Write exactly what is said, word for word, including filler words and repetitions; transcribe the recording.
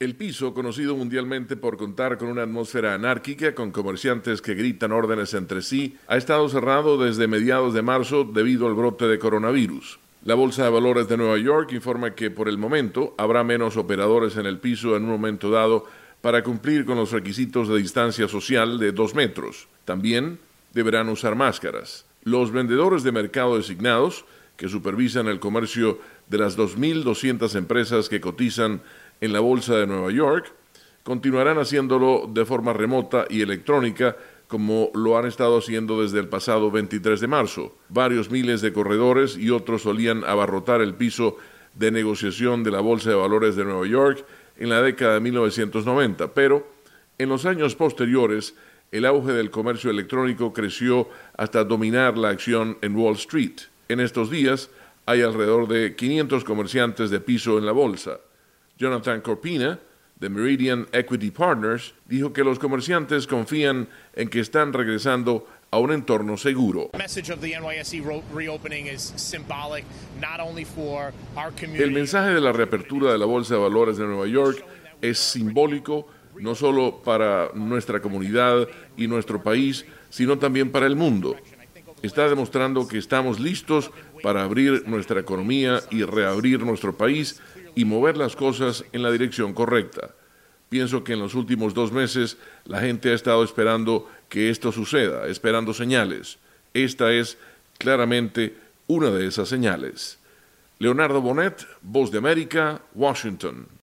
El piso, conocido mundialmente por contar con una atmósfera anárquica, con comerciantes que gritan órdenes entre sí, ha estado cerrado desde mediados de marzo debido al brote de coronavirus. La Bolsa de Valores de Nueva York informa que por el momento habrá menos operadores en el piso en un momento dado para cumplir con los requisitos de distancia social de dos metros. También deberán usar máscaras. Los vendedores de mercado designados, que supervisan el comercio de las dos mil doscientas empresas que cotizan en la Bolsa de Nueva York, continuarán haciéndolo de forma remota y electrónica como lo han estado haciendo desde el pasado veintitrés de marzo. Varios miles de corredores y otros solían abarrotar el piso de negociación de la Bolsa de Valores de Nueva York en la década de mil novecientos noventa, pero en los años posteriores el auge del comercio electrónico creció hasta dominar la acción en Wall Street. En estos días hay alrededor de quinientos comerciantes de piso en la bolsa. Jonathan Corpina, de Meridian Equity Partners, dijo que los comerciantes confían en que están regresando a un entorno seguro. El mensaje de la reapertura de la Bolsa de Valores de Nueva York es simbólico no solo para nuestra comunidad y nuestro país, sino también para el mundo. Está demostrando que estamos listos para abrir nuestra economía y reabrir nuestro país y mover las cosas en la dirección correcta. Pienso que en los últimos dos meses la gente ha estado esperando que esto suceda, esperando señales. Esta es claramente una de esas señales. Leonardo Bonet, Voz de América, Washington.